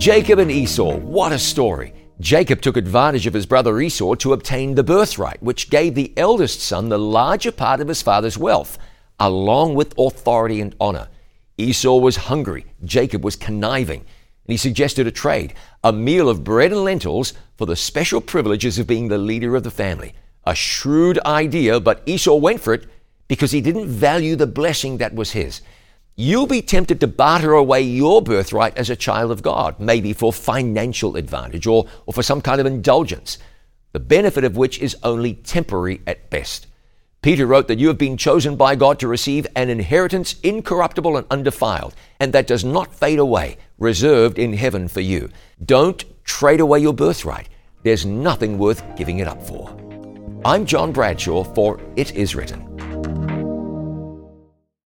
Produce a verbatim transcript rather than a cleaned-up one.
Jacob and Esau, what a story. Jacob took advantage of his brother Esau to obtain the birthright, which gave the eldest son the larger part of his father's wealth, along with authority and honor. Esau was hungry, Jacob was conniving, and he suggested a trade, a meal of bread and lentils for the special privileges of being the leader of the family. A shrewd idea, but Esau went for it because he didn't value the blessing that was his. You'll be tempted to barter away your birthright as a child of God, maybe for financial advantage or, or for some kind of indulgence, the benefit of which is only temporary at best. Peter wrote that you have been chosen by God to receive an inheritance incorruptible and undefiled, and that does not fade away, reserved in heaven for you. Don't trade away your birthright. There's nothing worth giving it up for. I'm John Bradshaw for It Is Written.